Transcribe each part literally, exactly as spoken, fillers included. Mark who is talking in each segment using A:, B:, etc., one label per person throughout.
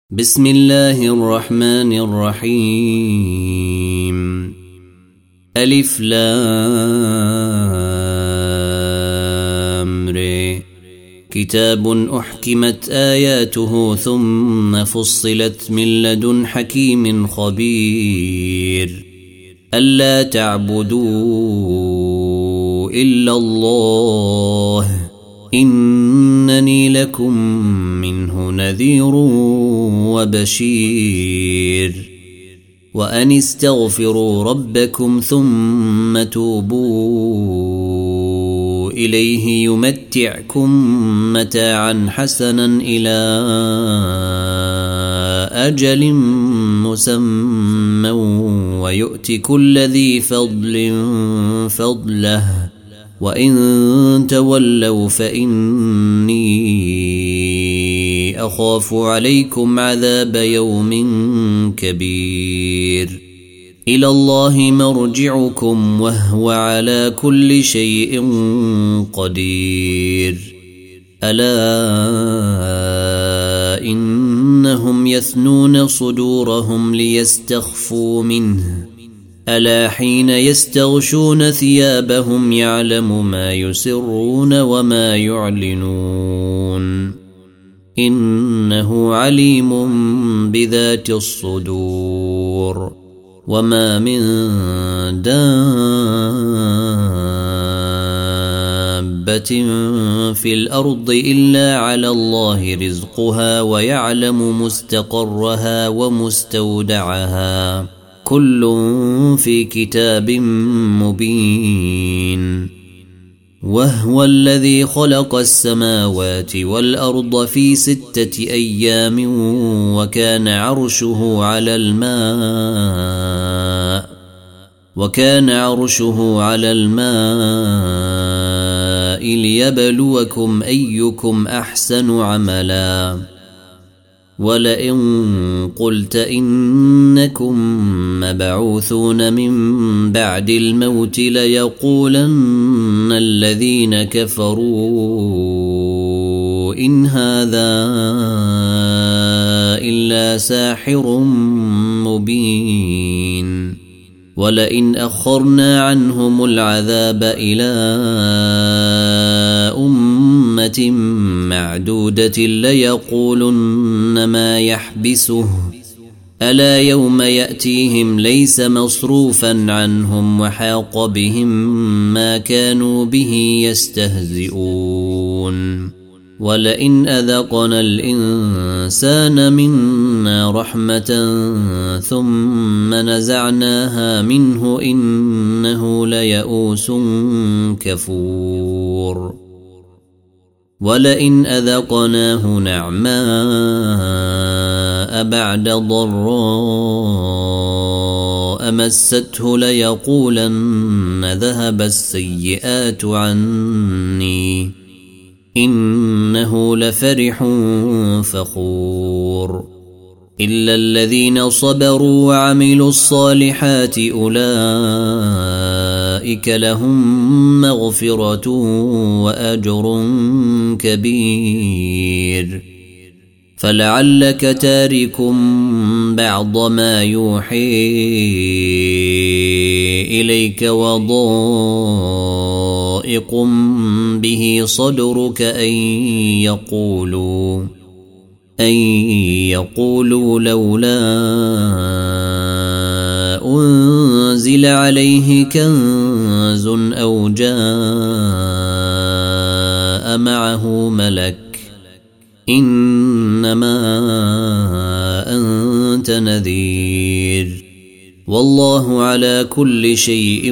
A: بسم الله الرحمن الرحيم ألف لام ر كتاب أحكمت آياته ثم فصلت من لدن حكيم خبير ألا تعبدوا إلا الله إنني لكم منه نذير وبشير وأن استغفروا ربكم ثم توبوا إليه يمتعكم متاعا حسنا إلى أجل مسمى ويؤت كل ذي فضل فضله وإن تولوا فإني أخاف عليكم عذاب يوم كبير إلى الله مرجعكم وهو على كل شيء قدير ألا إنهم يثنون صدورهم ليستخفوا منه ألا حين يستغشون ثيابهم يعلم ما يسرون وما يعلنون إنه عليم بذات الصدور وما من دابة في الأرض إلا على الله رزقها ويعلم مستقرها ومستودعها كل في كتاب مبين وهو الذي خلق السماوات والأرض في ستة أيام وكان عرشه على الماء وكان عرشه على الماء ليبلوكم أيكم أحسن عملا ولئن قلت إنكم مبعوثون من بعد الموت ليقولن الذين كفروا إن هذا إلا ساحر مبين ولئن أخرنا عنهم العذاب إلى أمة معدودة ليقولن ما يحبسه ألا يوم يأتيهم ليس مصروفا عنهم وحاق بهم ما كانوا به يستهزئون ولئن أذقنا الإنسان منا رحمة ثم نزعناها منه إنه ليئوس كفور ولئن أذقناه نعماء بعد ضراء مسته ليقولن ذهب السيئات عني إنه لفرح فخور إلا الذين صبروا وعملوا الصالحات أولئك لهم مغفرة وأجر كبير فلعلك تارك بعض ما يوحي إليك وضائق به صدرك أن يقولوا أن يقولوا لولا أنزل عليه كنز أو جاء معه ملك إنما أنت نذير والله على كل شيء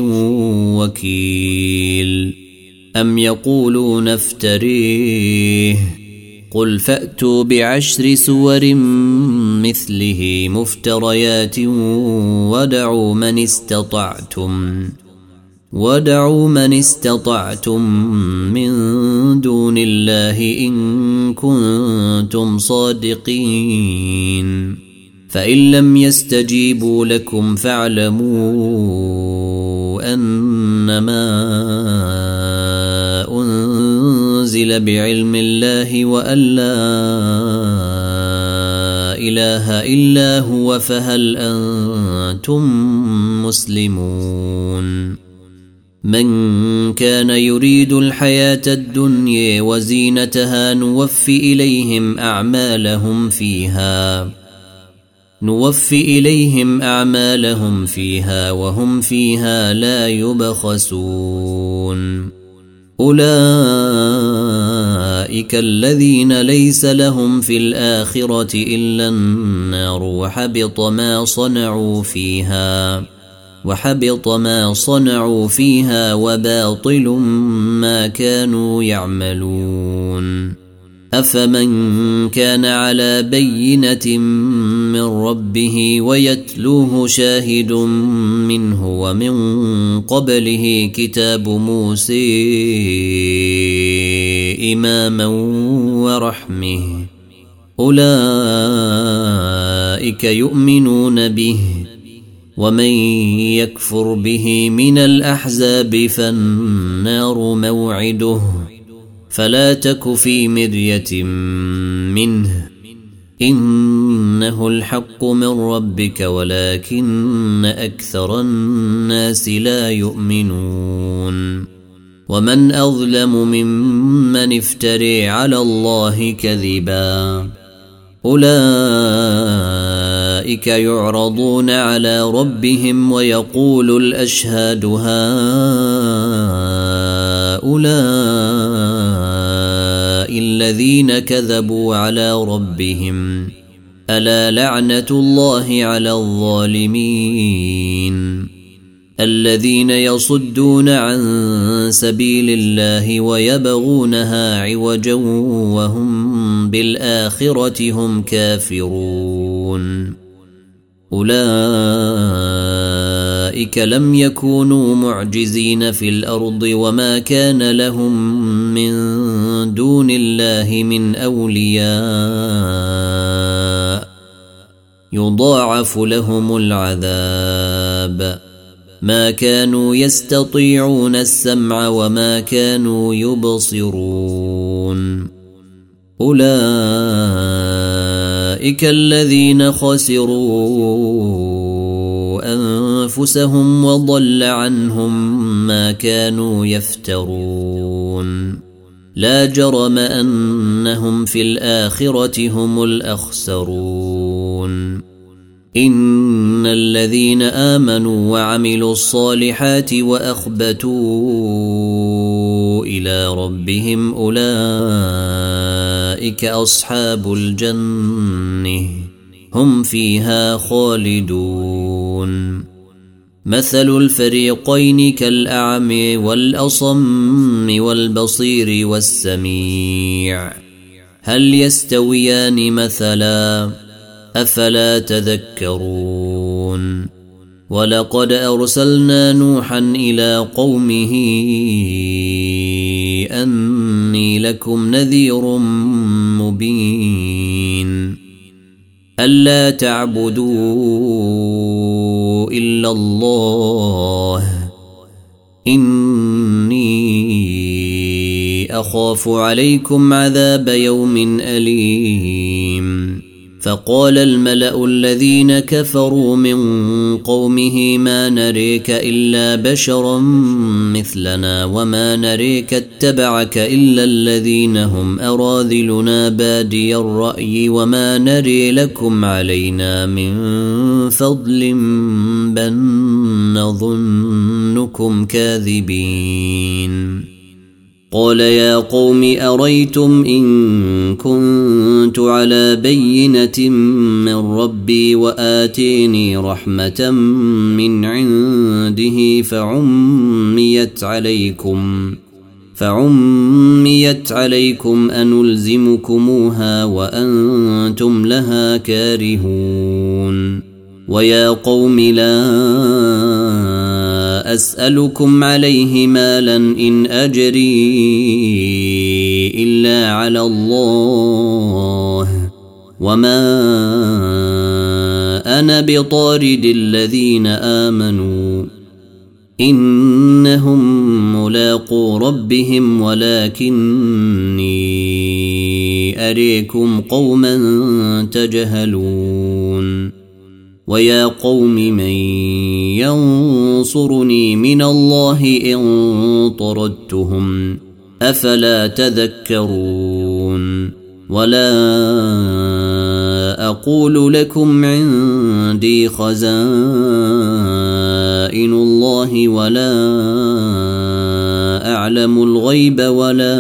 A: وكيل أم يقولون افتريه قل فأتوا بعشر سور مثله مفتريات ودعوا من استطعتم ودعوا من استطعتم من دون الله إن كنتم صادقين فإن لم يستجيبوا لكم فاعلموا أنما أنزل بعلم الله وأن لا إله إلا هو فهل أنتم مسلمون من كان يريد الحياة الدنيا وزينتها نوفي إليهم أعمالهم فيها نوفي إليهم أعمالهم فيها وهم فيها لا يبخسون أولئك الذين ليس لهم في الآخرة إلا النار وحبط ما صنعوا فيها وحبط ما صنعوا فيها وباطل ما كانوا يعملون أفمن كان على بينة من ربه ويتلوه شاهد منه ومن قبله كتاب موسى إماما ورحمه أولئك يؤمنون به ومن يكفر به من الأحزاب فالنار موعده فلا تك في مرية منه إنه الحق من ربك ولكن أكثر الناس لا يؤمنون ومن أظلم ممن افتري على الله كذبا أولئك يعرضون على ربهم ويقول الأشهاد هؤلاء الذين كذبوا على ربهم ألا لعنة الله على الظالمين الذين يصدون عن سبيل الله ويبغونها عوجا وهم بالآخرة هم كافرون أولئك لم يكونوا معجزين في الأرض وما كان لهم من دون الله من أولياء يضاعف لهم العذاب ما كانوا يستطيعون السمع وما كانوا يبصرون أولئك الذين خسروا أنفسهم وضل عنهم ما كانوا يفترون لا جرم أنهم في الآخرة هم الأخسرون إن الذين آمنوا وعملوا الصالحات وأخبتوا إلى ربهم أولئك أصحاب الجنة هم فيها خالدون مثل الفريقين كالأعمى والأصم والبصير والسميع هل يستويان مثلا أفلا تذكرون ولقد أرسلنا نوحا إلى قومه أني لكم نذير مبين ألا تعبدوا إلا الله إني أخاف عليكم عذاب يوم أليم فقال الملأ الذين كفروا من قومه ما نريك إلا بشرا مثلنا وما نريك اتبعك إلا الذين هم أراذلنا بادي الرأي وما نري لكم علينا من فضل بل نظنكم كاذبين قال يا قوم أريتم إن كنت على بينة من ربي وآتيني رحمة من عنده فعميت عليكم فعميت عليكم أنلزمكموها وأنتم لها كارهون ويا قوم لا أسألكم عليه مالا إن أجري إلا على الله وما أنا بطارد الذين آمنوا إنهم ملاقو ربهم ولكني أريكم قوما تجهلون ويا قوم من ينصرني من الله إن طردتهم أفلا تذكرون ولا أقول لكم عندي خزائن الله ولا أعلم الغيب ولا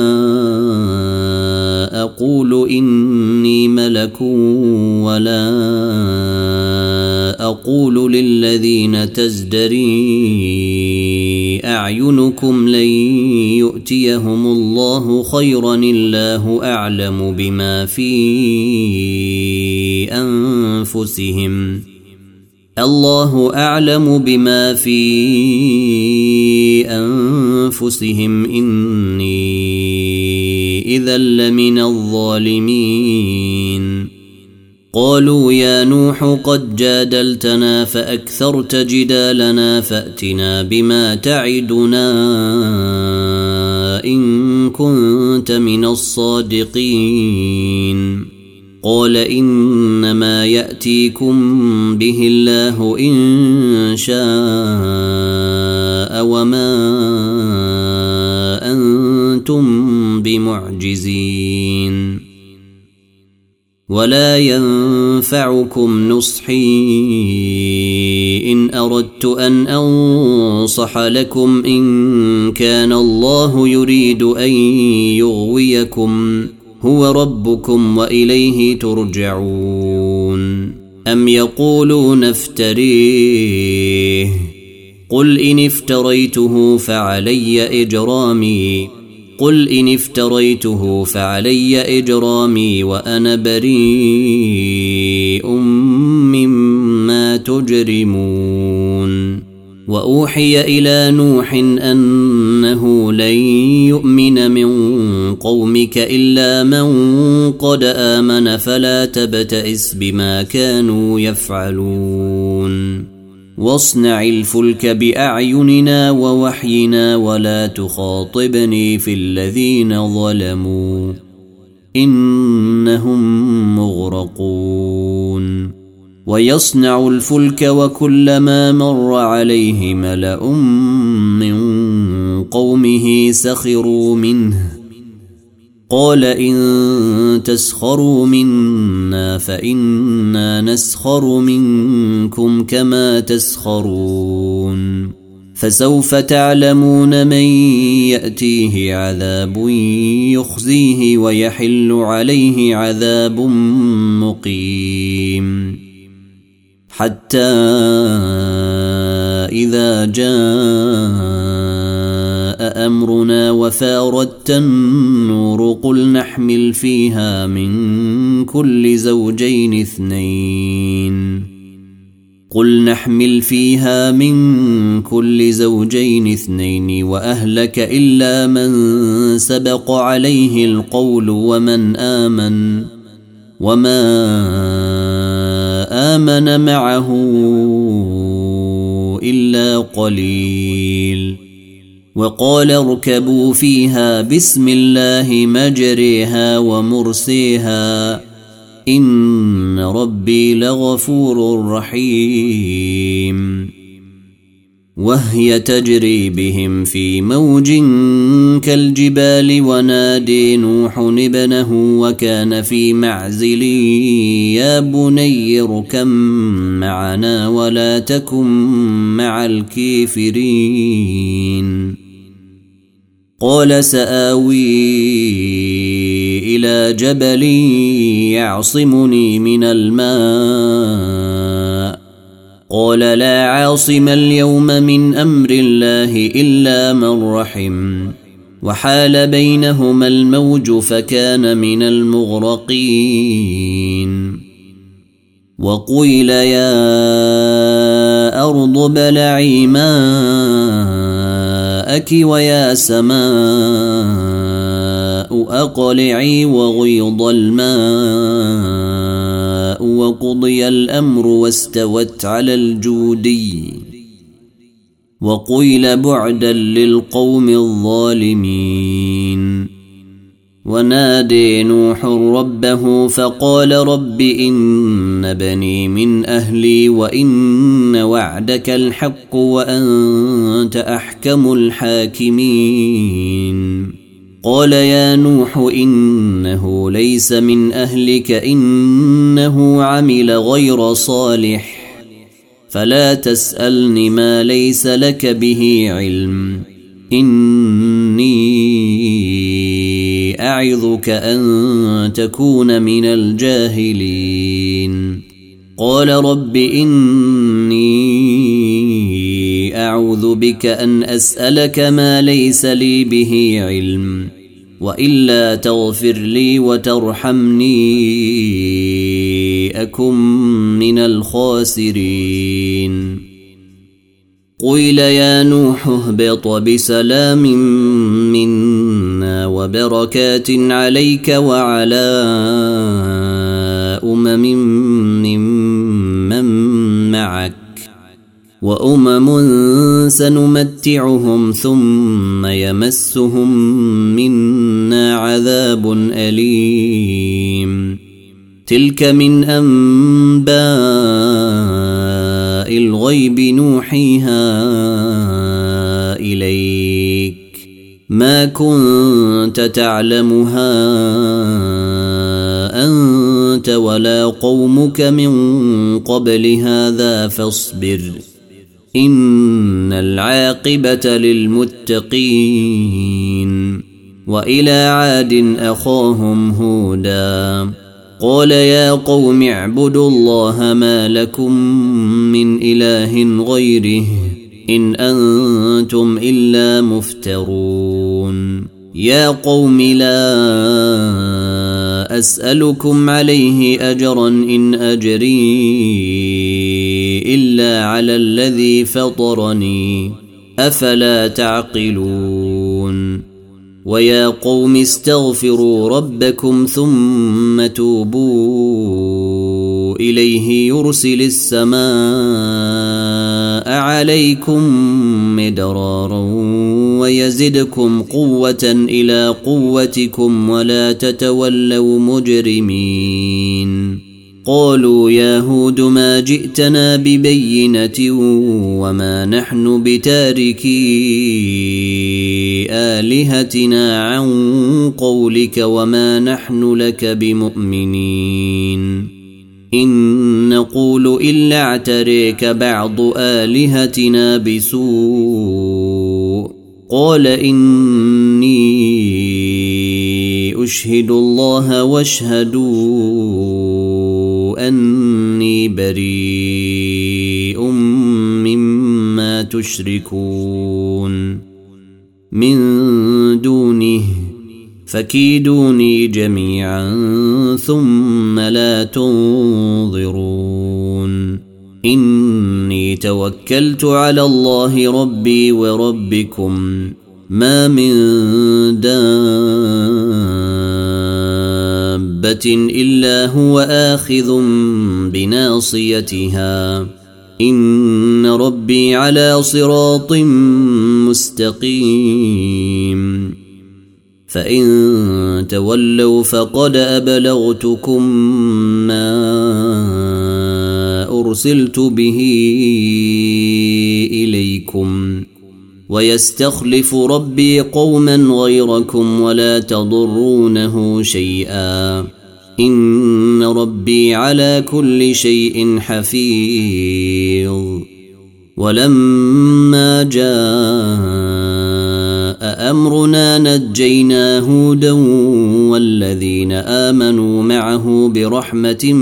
A: أقول إني ملك ولا أقول للذين تزدري أعينكم لن يؤتيهم الله خيرا الله أعلم بما في أنفسهم الله أعلم بما في أنفسهم إني إذا لمن الظالمين قالوا يا نوح قد جادلتنا فأكثرت جدالنا فأتنا بما تعدنا إن كنت من الصادقين قال إنما يأتيكم به الله إن شاء وما أنتم بمعجزين ولا ينفعكم نصحي إن أردت أن أنصح لكم إن كان الله يريد أن يغويكم هو ربكم وإليه ترجعون أم يقولون افتريه قل إن افتريته فعلي إجرامي قل إن افتريته فعلي إجرامي وأنا بريء مما تجرمون وأوحي إلى نوح أنه لن يؤمن من قومك إلا من قد آمن فلا تبتئس بما كانوا يفعلون واصنع الفلك بأعيننا ووحينا ولا تخاطبني في الذين ظلموا إنهم مغرقون ويصنع الفلك وكلما مر عليه ملأ من قومه سخروا منه قال إن تسخروا منا فإنا نسخر منكم كما تسخرون فسوف تعلمون من يأتيه عذاب يخزيه ويحل عليه عذاب مقيم حتى إذا جاء أمرنا وفاردت النور قل نحمل فيها من كل زوجين اثنين قل نحمل فيها من كل زوجين اثنين وأهلك إلا من سبق عليه القول ومن آمن وما آمن معه إلا قليل وقال اركبوا فيها بسم الله مجريها ومرسيها إن ربي لغفور رحيم وهي تجري بهم في موج كالجبال ونادي نوح ابنه وكان في معزل يا بني اركب معنا ولا تكن مع الكافرين قال سآوي إلى جبل يعصمني من الماء قال لا عاصم اليوم من أمر الله إلا من رحم وحال بينهما الموج فكان من المغرقين وقيل يا أرض ابلعي ماءك ويا سماء أقلعي وغيض الماء وقضي الأمر واستوت على الجودي وقيل بعدا للقوم الظالمين ونادي نوح ربه فقال رب إن بني من أهلي وإن وعدك الحق وأنت أحكم الحاكمين قال يا نوح إنه ليس من أهلك إنه عمل غير صالح فلا تسألني ما ليس لك به علم إني أعظك أن تكون من الجاهلين قال رب إني أعوذ بك أن أسألك ما ليس لي به علم وإلا تغفر لي وترحمني أكن من الخاسرين قيل يا نوح اهبط بسلام منا وبركات عليك وعلى أمم ممن معك وأمم سنمتعهم ثم يمسهم منا عذاب أليم تلك من أنباء الغيب نوحيها إليك ما كنت تعلمها أنت ولا قومك من قبل هذا فاصبر إن العاقبة للمتقين وإلى عاد أخاهم هودا قال يا قوم اعبدوا الله ما لكم من إله غيره إن أنتم إلا مفترون يا قوم لا أسألكم عليه أجرا إن أجري إلا على الذي فطرني أفلا تعقلون ويا قوم استغفروا ربكم ثم توبوا إليه يرسل السماء عليكم مدرارا ويزدكم قوة إلى قوتكم ولا تتولوا مجرمين قالوا يا هود ما جئتنا ببينة وما نحن بتاركي آلهتنا عن قولك وما نحن لك بمؤمنين إن نقول إلا اعتريك بعض آلهتنا بسوء قال إني أشهد الله واشهدوا أني بريء مما تشركون من دونه فكيدوني جميعا ثم لا تنظرون إني توكلت على الله ربي وربكم ما من دابة إلا هو آخذ بناصيتها إن ربي على صراط مستقيم فإن تولوا فقد أبلغتكم ما أرسلت به إليكم ويستخلف ربي قوما غيركم ولا تضرونه شيئا إن ربي على كل شيء حفيظ ولما جاء أمرنا نجينا هودا والذين آمنوا معه برحمة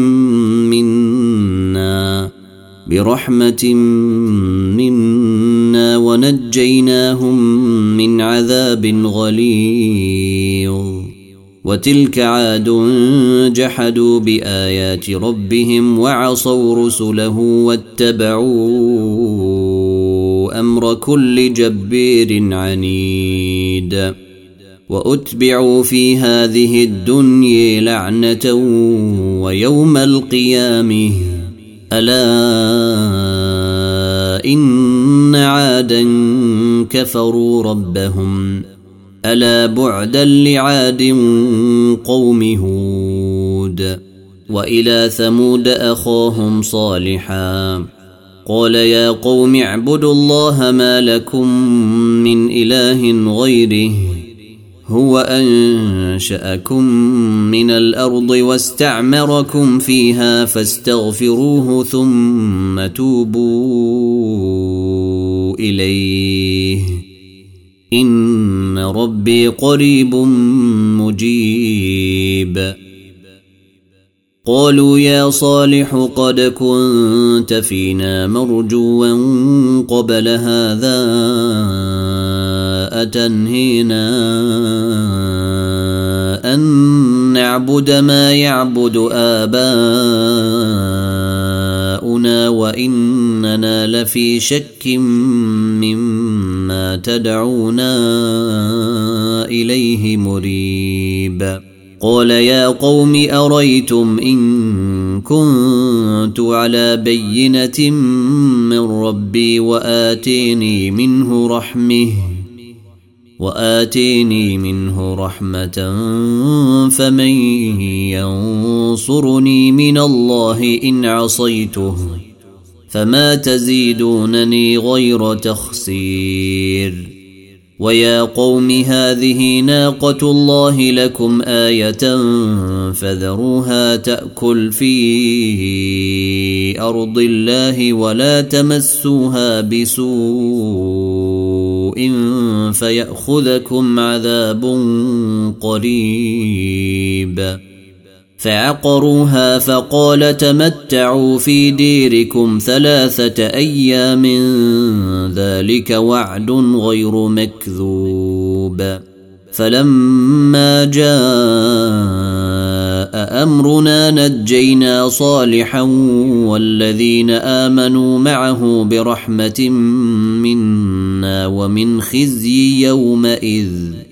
A: منا برحمة منا ونجيناهم من عذاب غليظ وتلك عاد جحدوا بآيات ربهم وعصوا رسله واتبعوا أمر كل جبير عنيد وأتبعوا في هذه الدنيا لعنة ويوم القيامة ألا إن عادا كفروا ربهم ألا بعدا لعاد قوم هود. وإلى ثمود أخاهم صالحا قال يا قوم اعبدوا الله ما لكم من إله غيره هو أنشأكم من الأرض واستعمركم فيها فاستغفروه ثم توبوا إليه إن ربي قريب مجيب. قالوا يا صالح قد كنت فينا مرجوا قبل هذا أتنهينا أن نعبد ما يعبد آباؤنا وإننا لفي شك مما تدعونا إليه مريب. قال يا قوم أريتم إن كنت على بينة من ربي وآتيني منه رحمه وآتيني منه رحمة فمن ينصرني من الله إن عصيته فما تزيدونني غير تخسير. ويا قوم هذه ناقة الله لكم آية فذروها تأكل في أرض الله ولا تمسوها بسوء فيأخذكم عذاب قريب. فعقروها فقال تمتعوا في ديركم ثلاثة أيام ذلك وعد غير مكذوب. فلما جاء أمرنا نجينا صالحا والذين آمنوا معه برحمة منا ومن خزي يومئذ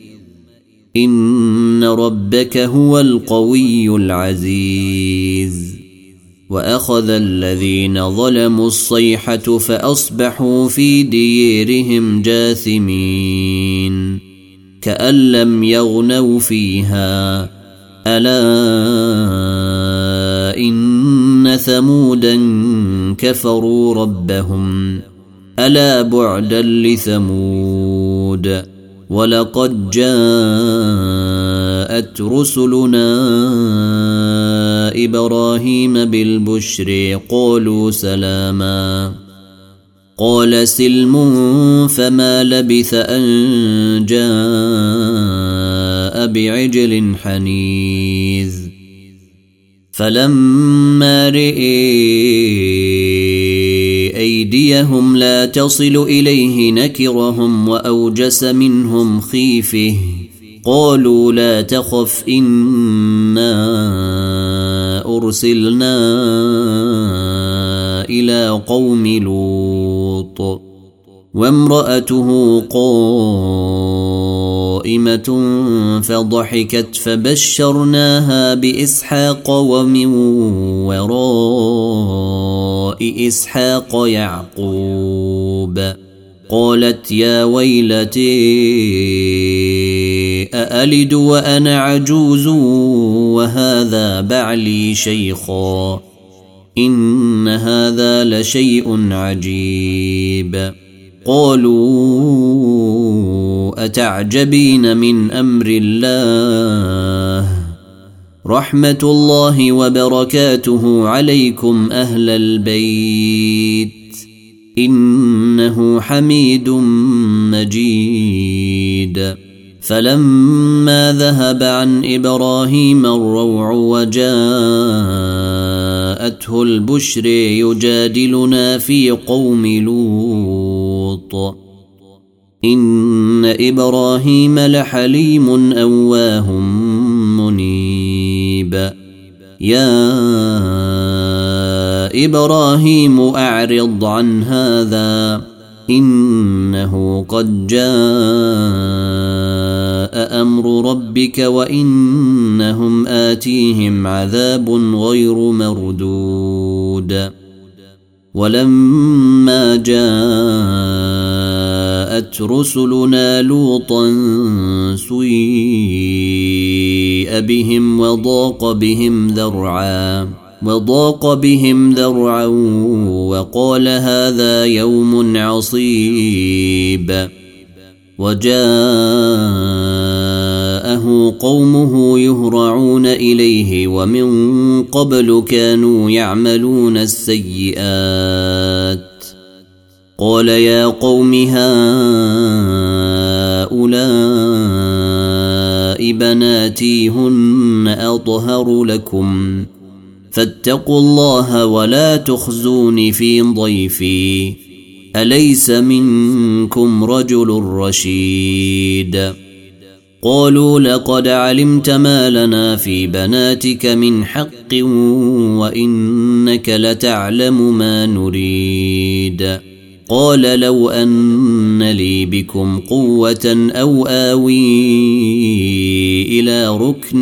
A: إن ربك هو القوي العزيز. وأخذ الذين ظلموا الصيحة فأصبحوا في ديرهم جاثمين كأن لم يغنوا فيها ألا إن ثمودا كفروا ربهم ألا بعدا لثمود. ولقد جاءت رسلنا إبراهيم بالبشر قالوا سلاما قال سلم فما لبث أن جاء بعجل حنيذ. فلما رئي أيديهم لا تصل إليه نكرهم وأوجس منهم خيفه قالوا لا تخف إنا أرسلنا إلى قوم لوط وامرأته قائمة فضحكت فبشرناها بإسحاق ومن وراء إسحاق يعقوب. قالت يا ويلتي أألد وأنا عجوز وهذا بعلي شيخا إن هذا لشيء عجيب. قالوا أتعجبين من أمر الله رحمة الله وبركاته عليكم أهل البيت إنه حميد مجيد. فلما ذهب عن إبراهيم الروع وجاءته البشر يجادلنا في قوم لوط إن إبراهيم لحليم أواه منيب. يا إبراهيم أعرض عن هذا إنه قد جاء أمر ربك وإنهم آتيهم عذاب غير مردود. ولما جاءت جاءت رسلنا لوطا سيء بهم وضاق بهم ذرعا وضاق بهم ذرعا وقال هذا يوم عصيب وجاءه قومه يهرعون إليه ومن قبل كانوا يعملون السيئات قال يا قوم هؤلاء بناتي هن أطهر لكم فاتقوا الله ولا تخزوني في ضيفي أليس منكم رجل رشيد قالوا لقد علمت ما لنا في بناتك من حق وإنك لتعلم ما نريد قال لو أن لي بكم قوة أو آوي إلى ركن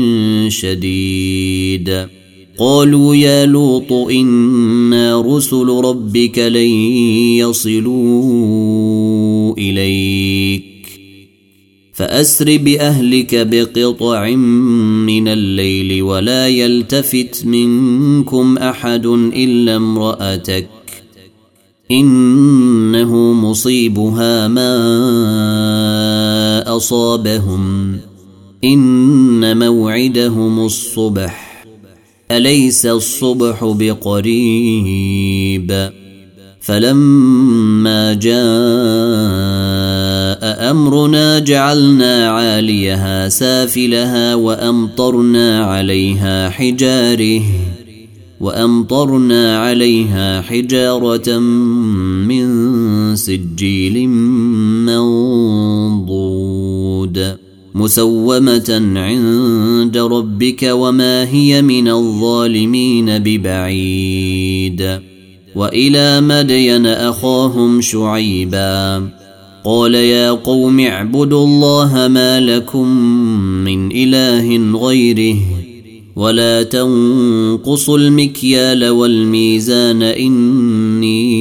A: شديد قالوا يا لوط إنا رسل ربك لن يصلوا إليك فأسر بأهلك بقطع من الليل ولا يلتفت منكم أحد إلا امرأتك إنه مصيبها ما أصابهم إن موعدهم الصبح أليس الصبح بقريب فلما جاء أمرنا جعلنا عاليها سافلها وأمطرنا عليها حجاره وأمطرنا عليها حجارة من سجيل منضود مسومة عند ربك وما هي من الظالمين ببعيد وإلى مدين أخاهم شعيبا قال يا قوم اعبدوا الله ما لكم من إله غيره ولا تنقصوا المكيال والميزان إني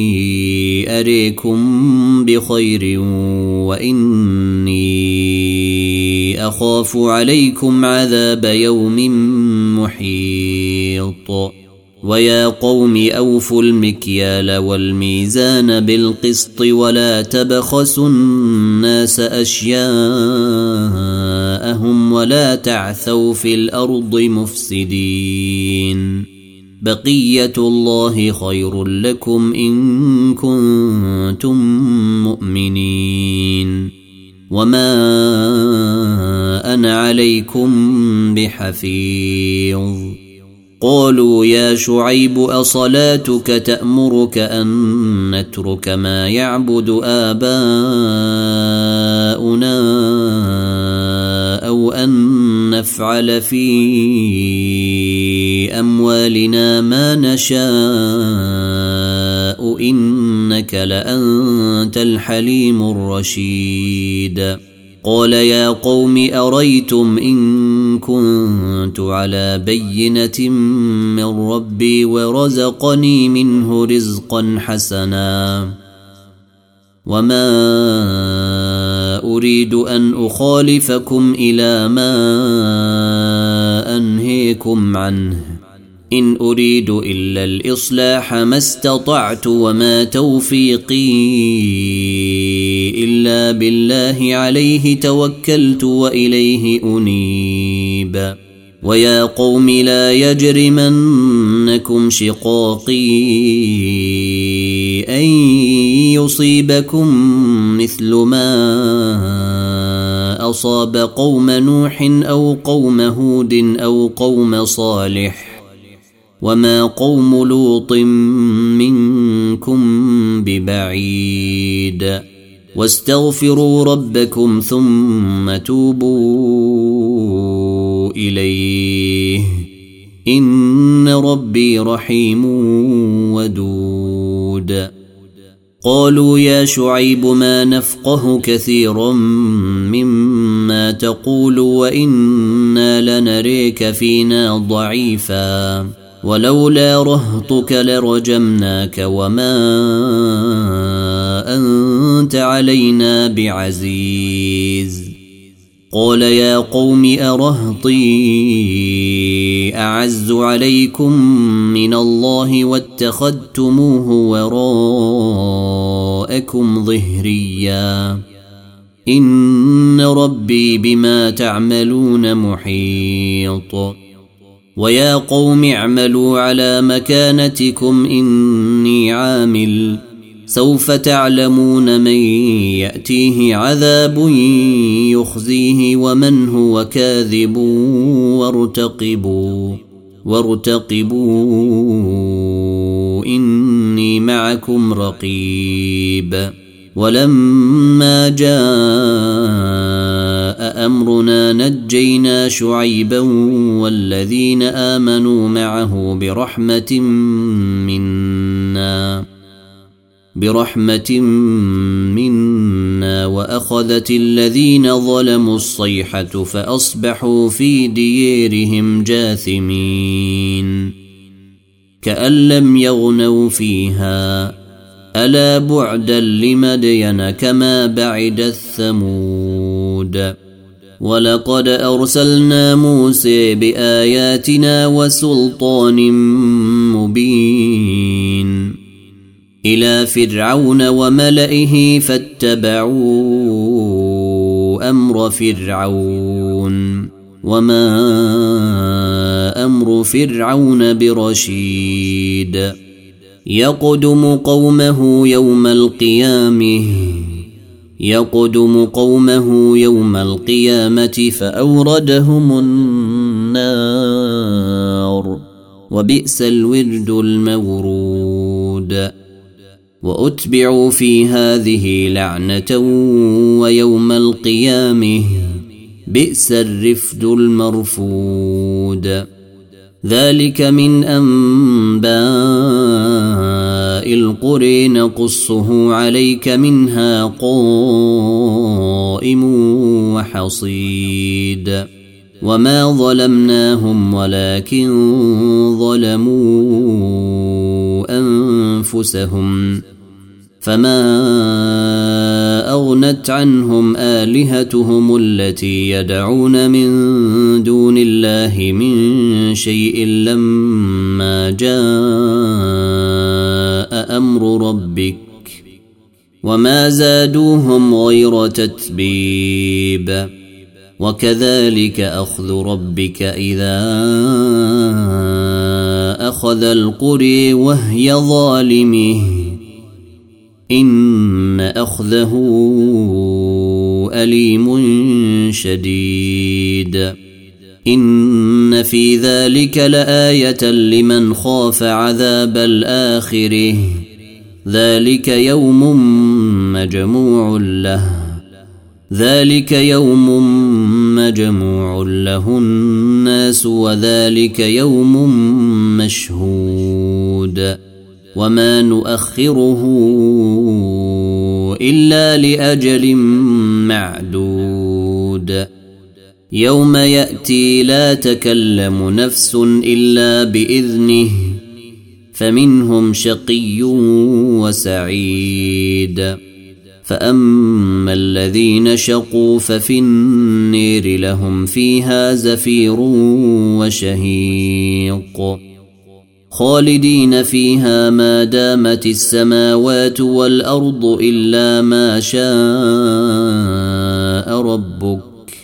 A: أريكم بخير وإني أخاف عليكم عذاب يوم محيط ويا قوم أوفوا المكيال والميزان بالقسط ولا تبخسوا الناس أشياءهم ولا تعثوا في الأرض مفسدين بقية الله خير لكم إن كنتم مؤمنين وما أنا عليكم بحفيظ قالوا يا شعيب أصلاتك تأمرك أن نترك ما يعبد آباؤنا أو أن نفعل في أموالنا ما نشاء إنك لأنت الحليم الرشيد قال يا قوم أريتم إن كنت على بينة من ربي ورزقني منه رزقا حسنا وما أريد أن أخالفكم إلى ما أنهيكم عنه إن أريد إلا الإصلاح ما استطعت وما توفيقي إلا بالله عليه توكلت وإليه أنيب ويا قوم لا يجرمنكم شقاقي أن يصيبكم مثل ما أصاب قوم نوح أو قوم هود أو قوم صالح وما قوم لوط منكم ببعيد واستغفروا ربكم ثم توبوا إليه إن ربي رحيم ودود قالوا يا شعيب ما نفقه كثيرا مما تقول وإنا لنريك فينا ضعيفا ولولا رهطك لرجمناك وما أنت علينا بعزيز. قال يا قوم أرهطي أعز عليكم من الله واتخذتموه وراءكم ظهريا إن ربي بما تعملون محيط. ويا قوم اعملوا على مكانتكم إني عامل سوف تعلمون من يأتيه عذاب يخزيه ومن هو كاذب وارتقبوا وارتقبوا إني معكم رقيب. ولما جاء أمرنا نجينا شعيبا والذين آمنوا معه برحمة منا برحمة منا وأخذت الذين ظلموا الصيحة فأصبحوا في ديارهم جاثمين كأن لم يغنوا فيها ألا بعدا لمدين كما بعد الثمود. ولقد أرسلنا موسى بآياتنا وسلطان مبين إلى فرعون وملئه فاتبعوا أمر فرعون وما أمر فرعون برشيد. يقدم قومه يوم القيامة يقدم قومه يوم القيامة فأوردهم النار وبئس الورد المورود. وأتبعوا في هذه لعنة ويوم القيامة بئس الرفد المرفود. ذلك من أنباء القرى نقصه عليك منها قائم وحصيد. وما ظلمناهم ولكن ظلموا أنفسهم فما أغنت عنهم آلهتهم التي يدعون من دون الله من شيء لما جاء أمر ربك وما زادوهم غير تتبيب. وكذلك أخذ ربك إذا أخذ القرى وهي ظالمة إن أخذه أليم شديد. إن في ذلك لآية لمن خاف عذاب الآخرة ذلك يوم مجموع له ذلك يوم مجموع له الناس وذلك يوم مشهود. وما نؤخره إلا لأجل معدود. يوم يأتي لا تكلم نفس إلا بإذنه فمنهم شقي وسعيد. فأما الذين شقوا ففي النير لهم فيها زفير وشهيق خالدين فيها ما دامت السماوات والأرض إلا ما شاء ربك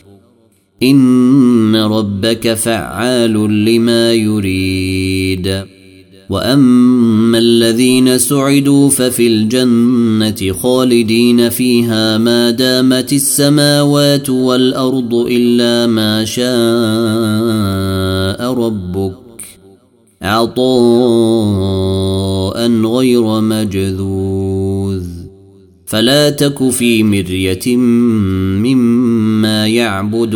A: إن ربك فعال لما يريد. وأما الذين سعدوا ففي الجنة خالدين فيها ما دامت السماوات والأرض إلا ما شاء ربك عطاء غير مجذوذ. فلا تك في مرية مما يعبد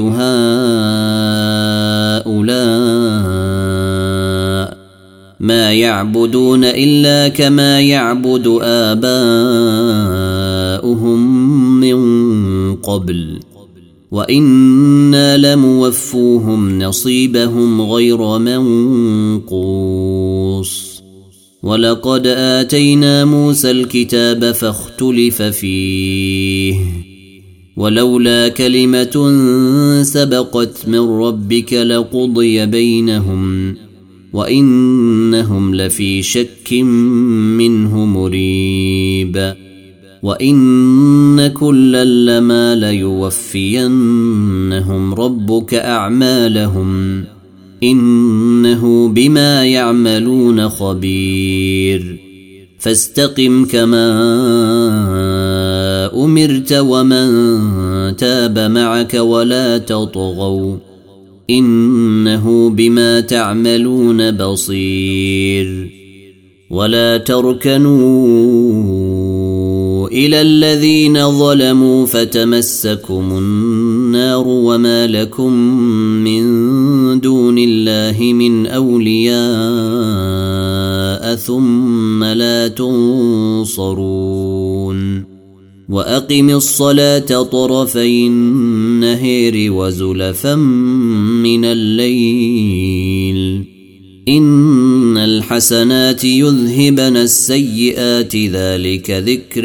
A: هؤلاء ما يعبدون إلا كما يعبد آباؤهم من قبل وإنا لموفوهم نصيبهم غير منقوص ولقد آتينا موسى الكتاب فاختلف فيه ولولا كلمة سبقت من ربك لقضي بينهم وإنهم لفي شك منه مريب وإن كلا لما ليوفينهم ربك أعمالهم إنه بما يعملون خبير فاستقم كما أمرت ومن تاب معك ولا تطغوا إنه بما تعملون بصير ولا تركنوا إلى الذين ظلموا فتمسكم النار وما لكم من دون الله من أولياء ثم لا تنصرون وأقم الصلاة طرفي النهار وزلفا من الليل إن الحسنات يذهبن السيئات ذلك ذكر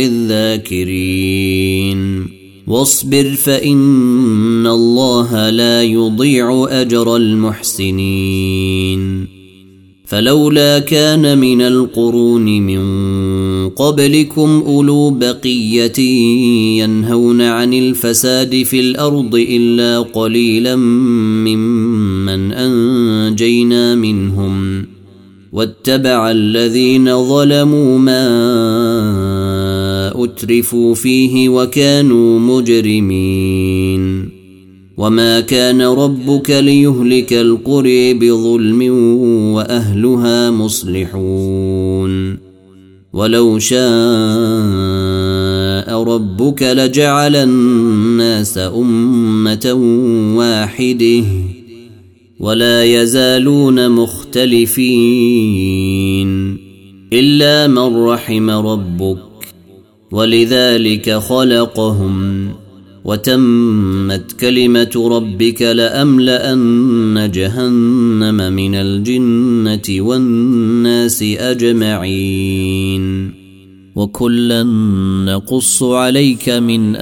A: للذاكرين واصبر فإن الله لا يضيع أجر المحسنين فلولا كان من القرون من قبلكم أولو بقية ينهون عن الفساد في الأرض إلا قليلا ممن أنجينا منهم واتبع الذين ظلموا ما أترفوا فيه وكانوا مجرمين وما كان ربك ليهلك القرى بظلم وأهلها مصلحون ولو شاء ربك لجعل الناس أمة واحدة ولا يزالون مختلفين إلا من رحم ربك ولذلك خلقهم وتمت كلمة ربك لأملأن جهنم من الجنة والناس أجمعين وكلا نقص عليك من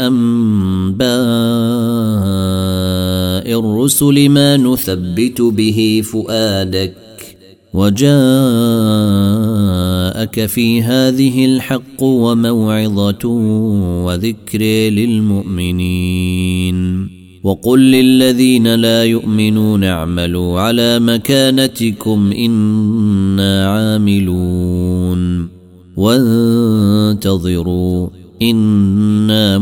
A: أنباء الرسل ما نثبت به فؤادك وجاءك في هذه الحق وموعظة وذكر للمؤمنين وقل للذين لا يؤمنون اعملوا على مكانتكم إنا عاملون وانتظروا إنا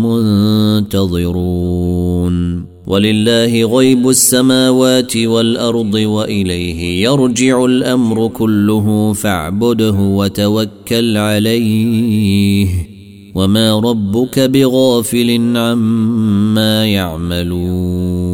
A: منتظرون ولله غيب السماوات والأرض وإليه يرجع الأمر كله فاعبده وتوكل عليه وما ربك بغافل عما يعملون